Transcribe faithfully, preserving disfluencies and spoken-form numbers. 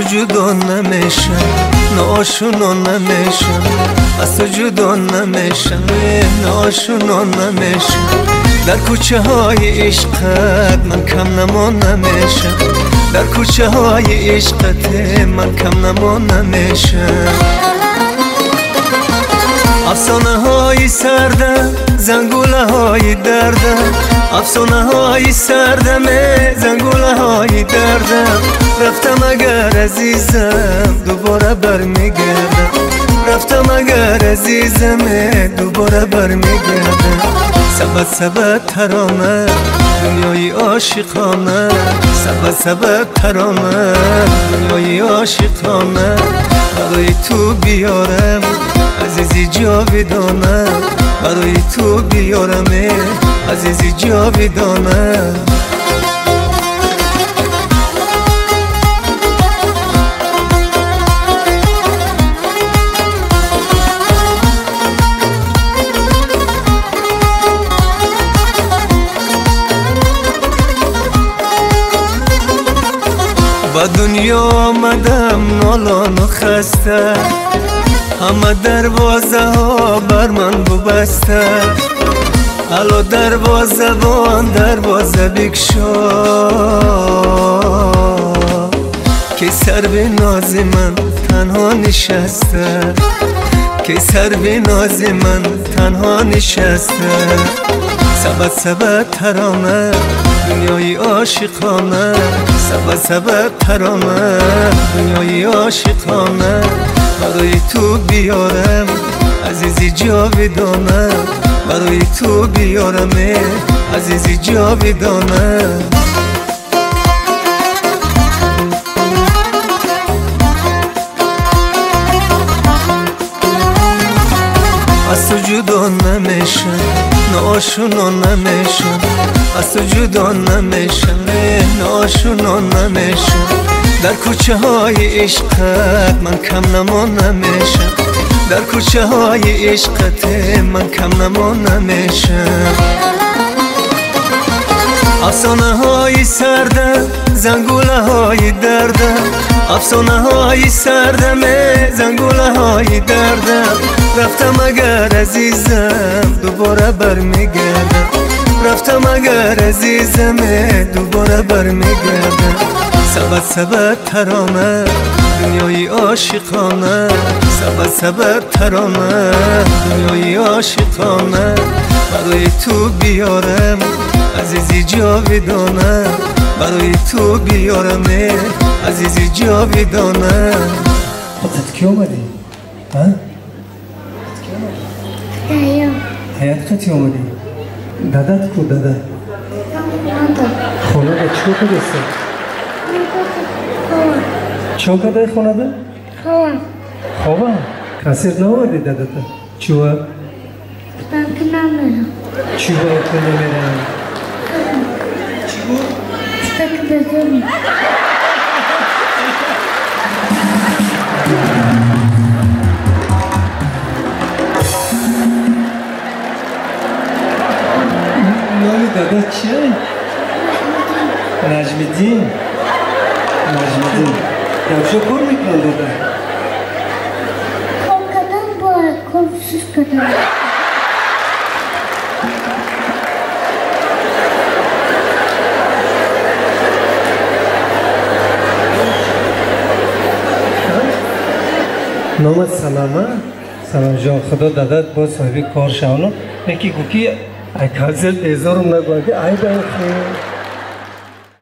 جدا نمیشم، ناشونا نمیشم، از تو جدا نمیشم، ناشونا نمیشم. در کوچه های عشقت من کم نما نمیشم، در کوچه های عشقت من کم نما نمیشم. افسانه های سردم، زنگوله های دردم، افسانه های سردم، زنگوله های دردم. رفتم اگر عزیزم دوباره برمیگردم، رفتم اگر عزیزم دوباره برمیگردم. سبت سبت ترانه دنیای عاشقانه، سبت سبت ترانه دنیای عاشقانه. برای تو بیارم عزیزی جاودانه، برای تو بیارم عزیزی جاودانه. با دنیا آمدم نالان و خسته، همه دروازه ها بر من ببسته. الو دروازه بان دروازه بگشا، که سر به ناز من تنها نشسته، که سر به ناز من تنها نشسته. سبت سبت ترانه دنیای عاشقانه، سبت سبت ترانه دنیای عاشقانه. برای تو بیارم عزیزی جاودانه، برای تو بیارم عزیزی جاودانه. از تو جدا نمیشم، ناشونا نمیشم، از تو جدا نمیشم، ناشونا نمیشم. در کوچه های عشقت من کم نما نمیشم، در کوچه های عشقت من کم نما نمیشم. افسانه های سردم، زنگوله های دردم، افسانه های سردم، زنگوله های دردم. رفتم اگر عزیزم دوباره برمیگردم، رفتم اگر عزیزم دوباره برمیگردم. سبت سبت ترانه دنیای عاشقانه، سبت سبت ترانه دنیای عاشقانه. برای تو بیارم عزیزی جاودانه، برای تو بیارم عزیزی جاودانه. خودت کی اومدی؟ ها؟ حیات حیات کتی اومدی؟ دادت کو دادت؟ خونه ده چو کدسته؟ چو کده خونه ده؟ خواه خواه؟ کسیر نومدی دادت؟ چوه؟ بانک نمیرم، چی باید که نمیرم؟ چی بود؟ تک بزنی نامی دادت چیه؟ نجمیدین نجمیدین کجا کار میکنن داده؟ کار کردن باید کارسیز کردن. نامت سلامه؟ سلام جان خدا دادت با صاحبی کار شونو یکی گوکی ای کازل بیزارم نگوه که ای باید خیلی